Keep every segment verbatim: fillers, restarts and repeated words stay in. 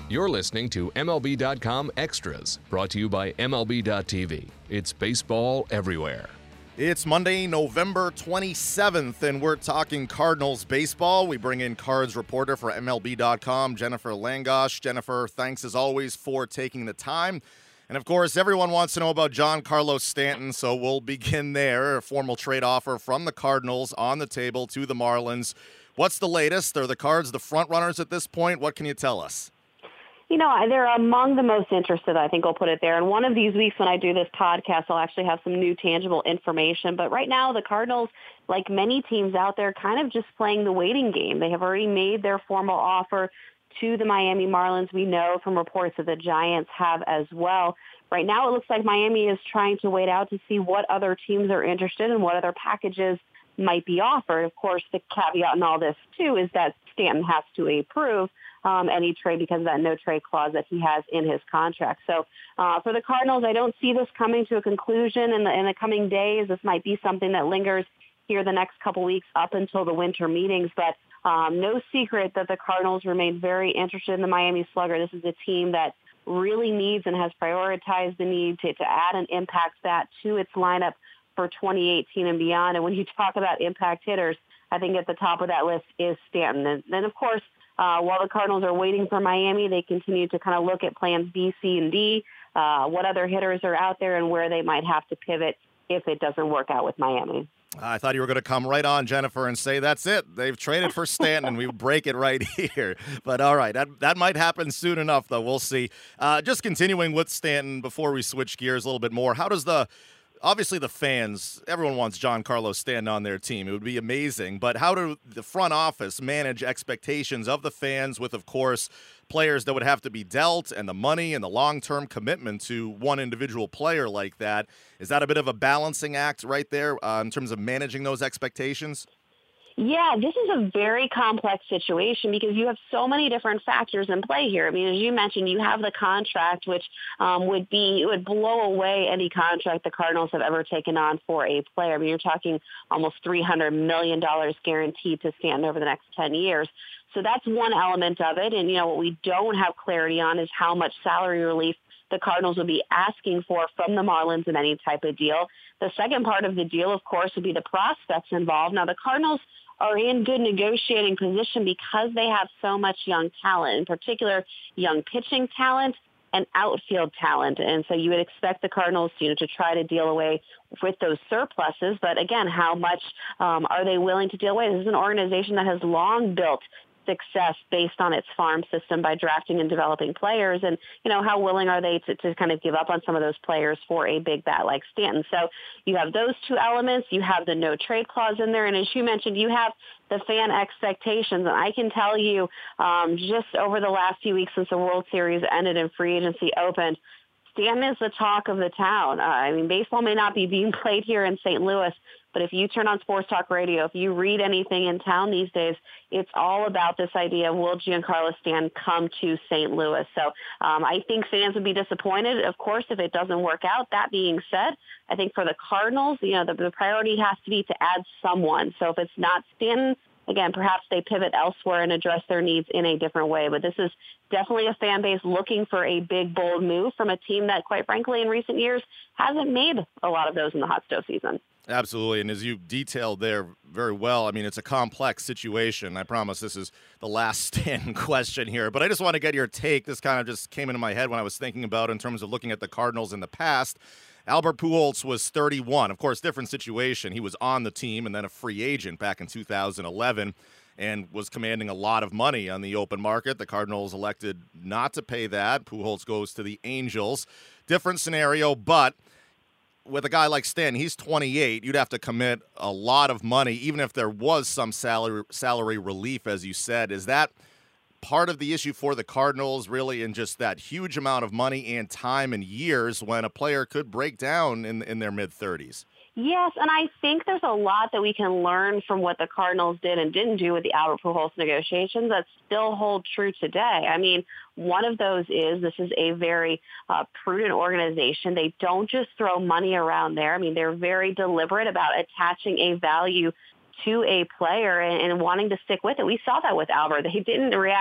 You're listening to M L B dot com Extras, brought to you by M L B dot T V. It's baseball everywhere. It's Monday, November twenty-seventh, and we're talking Cardinals baseball. We bring in Cards reporter for M L B dot com, Jennifer Langosh. Jennifer, thanks as always for taking the time. And of course, everyone wants to know about Giancarlo Stanton, so we'll begin there. A formal trade offer from the Cardinals on the table to the Marlins. What's the latest? Are the Cards the front runners at this point? What can you tell us? You know, they're among the most interested, I think I'll put it there. And one of these weeks when I do this podcast, I'll actually have some new tangible information. But right now, the Cardinals, like many teams out there, kind of just playing the waiting game. They have already made their formal offer to the Miami Marlins. We know from reports that the Giants have as well. Right now, it looks like Miami is trying to wait out to see what other teams are interested and what other packages might be offered. Of course, the caveat in all this, too, is that Stanton has to approve Um, any trade because of that no-trade clause that he has in his contract. So uh, for the Cardinals, I don't see this coming to a conclusion in the, in the coming days. This might be something that lingers here the next couple weeks up until the winter meetings. But um, no secret that the Cardinals remain very interested in the Miami Slugger. This is a team that really needs and has prioritized the need to, to add and impact that to its lineup for twenty eighteen and beyond. And when you talk about impact hitters, I think at the top of that list is Stanton. And then, of course, Uh, while the Cardinals are waiting for Miami, they continue to kind of look at plans B, C, and D, uh, what other hitters are out there and where they might have to pivot if it doesn't work out with Miami. I thought you were going to come right on, Jennifer, and say, that's it. They've traded for Stanton, and we break it right here. But all right, that, that might happen soon enough, though. We'll see. Uh, just continuing with Stanton before we switch gears a little bit more, how does the Obviously, the fans, everyone wants Giancarlo Stanton on their team. It would be amazing. But how do the front office manage expectations of the fans with, of course, players that would have to be dealt and the money and the long-term commitment to one individual player like that? Is that a bit of a balancing act right there uh, in terms of managing those expectations? Yeah, this is a very complex situation because you have so many different factors in play here. I mean, as you mentioned, you have the contract, which um, would be, it would blow away any contract the Cardinals have ever taken on for a player. I mean, you're talking almost three hundred million dollars guaranteed to Stanton over the next ten years. So that's one element of it. And, you know, what we don't have clarity on is how much salary relief the Cardinals would be asking for from the Marlins in any type of deal. The second part of the deal, of course, would be the prospects involved. Now, the Cardinals are in good negotiating position because they have so much young talent, in particular young pitching talent and outfield talent. And so you would expect the Cardinals, you know, to try to deal away with those surpluses. But again, how much um, are they willing to deal away? This is an organization that has long built success based on its farm system by drafting and developing players. And, you know, how willing are they to, to kind of give up on some of those players for a big bat like Stanton? So you have those two elements. You have the no trade clause in there. And as you mentioned, you have the fan expectations. And I can tell you um, just over the last few weeks since the World Series ended and free agency opened, Stanton is the talk of the town. Uh, I mean, baseball may not be being played here in Saint Louis, but if you turn on Sports Talk Radio, if you read anything in town these days, it's all about this idea of will Giancarlo Stanton come to Saint Louis. So um, I think fans would be disappointed, of course, if it doesn't work out. That being said, I think for the Cardinals, you know, the, the priority has to be to add someone. So if it's not Stanton, again, perhaps they pivot elsewhere and address their needs in a different way. But this is definitely a fan base looking for a big, bold move from a team that, quite frankly, in recent years hasn't made a lot of those in the hot stove season. Absolutely, and as you detailed there very well, I mean, it's a complex situation. I promise this is the last Stanton question here, but I just want to get your take. This kind of just came into my head when I was thinking about in terms of looking at the Cardinals in the past. Albert Pujols was thirty-one. Of course, different situation. He was on the team and then a free agent back in two thousand eleven and was commanding a lot of money on the open market. The Cardinals elected not to pay that. Pujols goes to the Angels. Different scenario, but with a guy like Stanton, he's twenty-eight. You'd have to commit a lot of money, even if there was some salary salary relief, as you said. Is that part of the issue for the Cardinals, really, in just that huge amount of money and time and years when a player could break down in in their mid-thirties? Yes, and I think there's a lot that we can learn from what the Cardinals did and didn't do with the Albert Pujols negotiations that still hold true today. I mean, one of those is this is a very uh, prudent organization. They don't just throw money around there. I mean, they're very deliberate about attaching a value to a player and, and wanting to stick with it. We saw that with Albert. They didn't react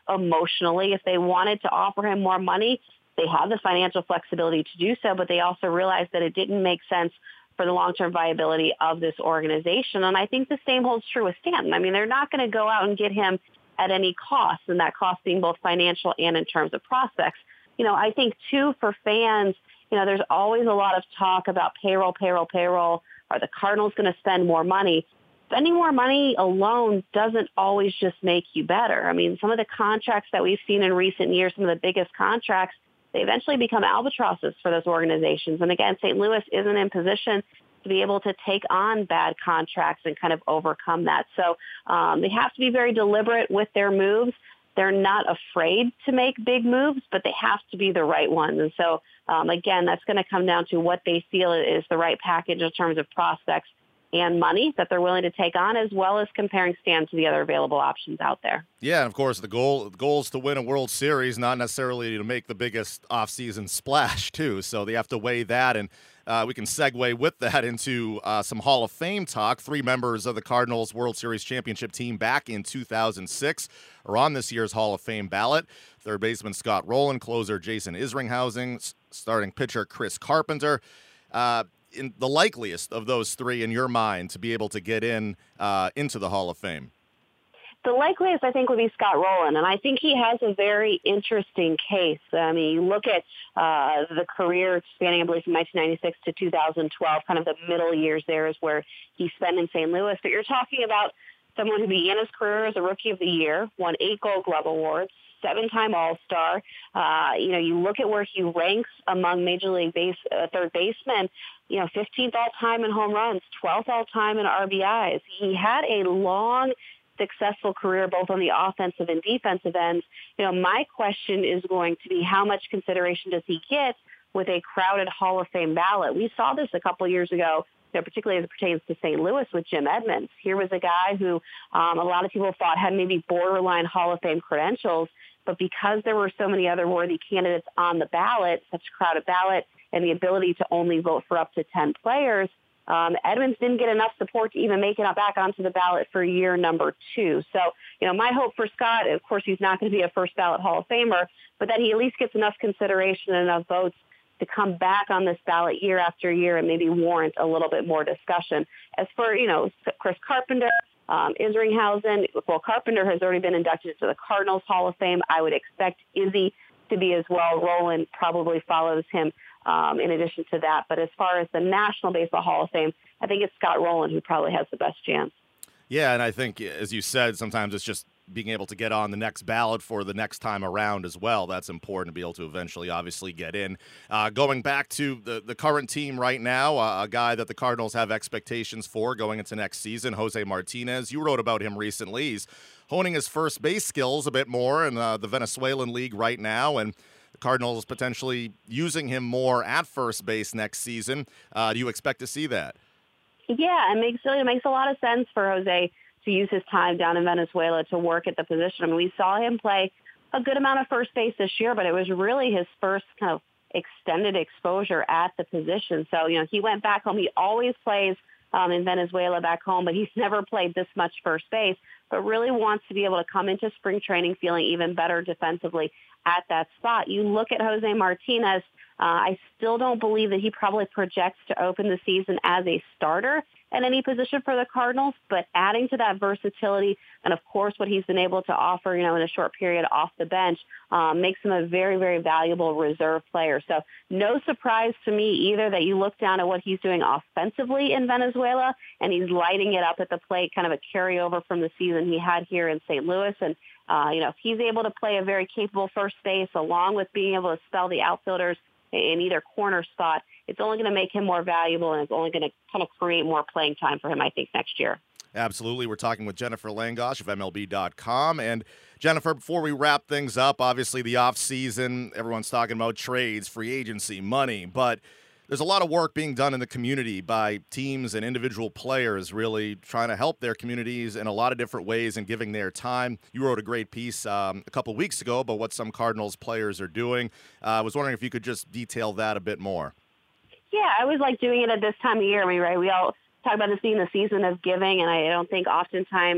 emotionally. If they wanted to offer him more money, they have the financial flexibility to do so, but they also realized that it didn't make sense for the long-term viability of this organization. And I think the same holds true with Stanton. I mean, they're not going to go out and get him at any cost, and that cost being both financial and in terms of prospects. You know, I think, too, for fans, you know, there's always a lot of talk about payroll, payroll, payroll. Are the Cardinals going to spend more money? Spending more money alone doesn't always just make you better. I mean, some of the contracts that we've seen in recent years, some of the biggest contracts, they eventually become albatrosses for those organizations. And again, Saint Louis isn't in position to be able to take on bad contracts and kind of overcome that. So um, they have to be very deliberate with their moves. They're not afraid to make big moves, but they have to be the right ones. And so, um, again, that's going to come down to what they feel is the right package in terms of prospects and money that they're willing to take on, as well as comparing Stan to the other available options out there. Yeah, and of course, the goal the goal is to win a World Series, not necessarily to make the biggest offseason splash, too. So they have to weigh that, and uh, we can segue with that into uh, some Hall of Fame talk. Three members of the Cardinals World Series championship team back in two thousand six are on this year's Hall of Fame ballot. Third baseman Scott Rowland, closer Jason Isringhausen, starting pitcher Chris Carpenter. Uh, in the likeliest of those three in your mind to be able to get in uh, into the Hall of Fame? The likeliest, I think, would be Scott Rowland, and I think he has a very interesting case. I mean, you look at uh, the career spanning, I believe, from nineteen ninety-six to two thousand twelve, kind of the middle years there is where he spent in Saint Louis. But you're talking about someone who began his career as a Rookie of the Year, won eight Gold Glove awards, seven-time All-Star. Uh, you know, you look at where he ranks among Major League base, uh, third basemen, you know, fifteenth all-time in home runs, twelfth all-time in R B Is. He had a long, successful career both on the offensive and defensive ends. You know, my question is going to be how much consideration does he get with a crowded Hall of Fame ballot? We saw this a couple years ago, you know, particularly as it pertains to Saint Louis with Jim Edmonds. Here was a guy who um, a lot of people thought had maybe borderline Hall of Fame credentials, but because there were so many other worthy candidates on the ballot, such a crowded ballot, and the ability to only vote for up to ten players, um, Edmonds didn't get enough support to even make it back onto the ballot for year number two. So, you know, my hope for Scott, of course, he's not going to be a first ballot Hall of Famer, but that he at least gets enough consideration and enough votes to come back on this ballot year after year and maybe warrant a little bit more discussion. As for, you know, Chris Carpenter, um, Isringhausen, well, Carpenter has already been inducted to the Cardinals Hall of Fame. I would expect Izzy to be as well. Rowland probably follows him um, in addition to that. But as far as the National Baseball Hall of Fame, I think it's Scott Rowland who probably has the best chance. Yeah, and I think, as you said, sometimes it's just being able to get on the next ballot for the next time around as well. That's important to be able to eventually, obviously, get in. Uh, going back to the, the current team right now, uh, a guy that the Cardinals have expectations for going into next season, Jose Martinez. You wrote about him recently. He's honing his first base skills a bit more in uh, the Venezuelan League right now, and the Cardinals potentially using him more at first base next season. Uh, do you expect to see that? Yeah, it makes, it makes a lot of sense for Jose to use his time down in Venezuela to work at the position. I mean, we saw him play a good amount of first base this year, but it was really his first kind of extended exposure at the position. So, you know, he went back home. He always plays um, in Venezuela back home, but he's never played this much first base, but really wants to be able to come into spring training feeling even better defensively at that spot. You look at Jose Martinez, uh, I still don't believe that he probably projects to open the season as a starter at any position for the Cardinals, but adding to that versatility and, of course, what he's been able to offer, you know, in a short period off the bench um, makes him a very, very valuable reserve player. So no surprise to me either that you look down at what he's doing offensively in Venezuela, and he's lighting it up at the plate, kind of a carryover from the season he had here in Saint Louis. And, uh, you know, if he's able to play a very capable first base along with being able to spell the outfielders in either corner spot, it's only going to make him more valuable, and it's only going to kind of create more playing time for him, I think, next year. Absolutely. We're talking with Jennifer Langosh of M L B dot com. And Jennifer, before we wrap things up, obviously the offseason, everyone's talking about trades, free agency, money, but there's a lot of work being done in the community by teams and individual players really trying to help their communities in a lot of different ways and giving their time. You wrote a great piece um, a couple weeks ago about what some Cardinals players are doing. Uh, I was wondering if you could just detail that a bit more. Yeah, I always like doing it at this time of year. I mean, right, we all talk about this being the season of giving, and I don't think oftentimes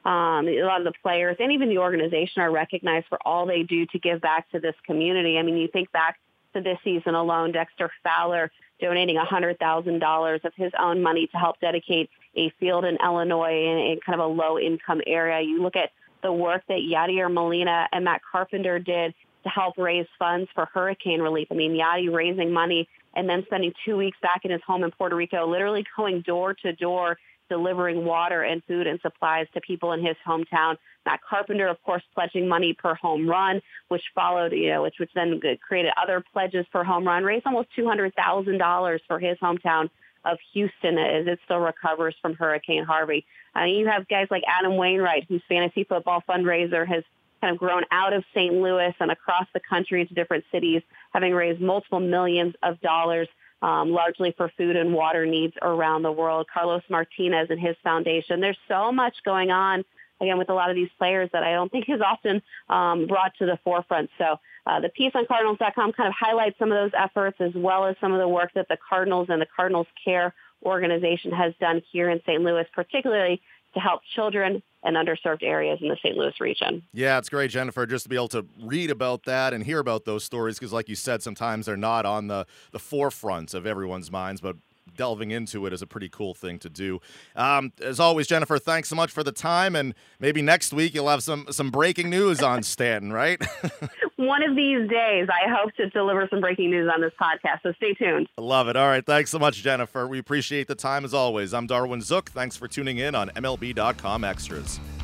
Um, a lot of the players and even the organization are recognized for all they do to give back to this community. I mean, you think back to this season alone, Dexter Fowler donating one hundred thousand dollars of his own money to help dedicate a field in Illinois in, in kind of a low-income area. You look at the work that Yadier Molina and Matt Carpenter did to help raise funds for hurricane relief. I mean, Yadi raising money and then spending two weeks back in his home in Puerto Rico, literally going door to door, delivering water and food and supplies to people in his hometown. Matt Carpenter, of course, pledging money per home run, which followed, you know, which, which then created other pledges per home run, raised almost two hundred thousand dollars for his hometown of Houston as it still recovers from Hurricane Harvey. Uh, you have guys like Adam Wainwright, whose fantasy football fundraiser has kind of grown out of Saint Louis and across the country to different cities, having raised multiple millions of dollars, um, largely for food and water needs around the world. Carlos Martinez and his foundation. There's so much going on, again, with a lot of these players that I don't think is often um, brought to the forefront. So uh, the piece on Cardinals dot com kind of highlights some of those efforts, as well as some of the work that the Cardinals and the Cardinals Care organization has done here in Saint Louis, particularly to help children and underserved areas in the Saint Louis region. Yeah, it's great, Jennifer, just to be able to read about that and hear about those stories, because like you said, sometimes they're not on the, the forefront of everyone's minds, but delving into it is a pretty cool thing to do. Um, as always, Jennifer, thanks so much for the time, and maybe next week you'll have some, some breaking news on Stanton, right? One of these days, I hope to deliver some breaking news on this podcast, so stay tuned. I love it. All right, thanks so much, Jennifer. We appreciate the time as always. I'm Darwin Zook. Thanks for tuning in on M L B dot com Extras.